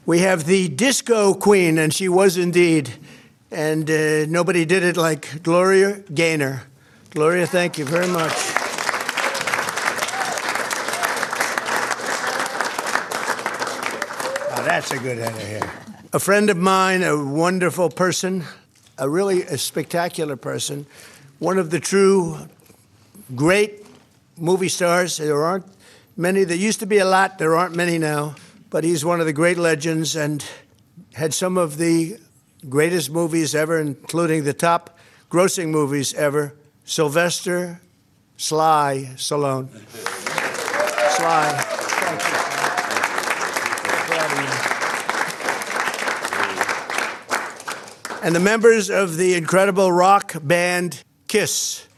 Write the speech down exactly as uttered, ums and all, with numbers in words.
We have the disco queen, and she was indeed. And uh, nobody did it like Gloria Gaynor. Gloria, thank you very much. Oh, that's a good head of hair. A friend of mine, a wonderful person, a really a spectacular person, one of the true great movie stars. There aren't many. There used to be a lot. There aren't many now. But he's one of the great legends and had some of the greatest movies ever, including the top grossing movies ever. Sylvester Sly Stallone. Sly. Thank you. And the members of the incredible rock band Kiss.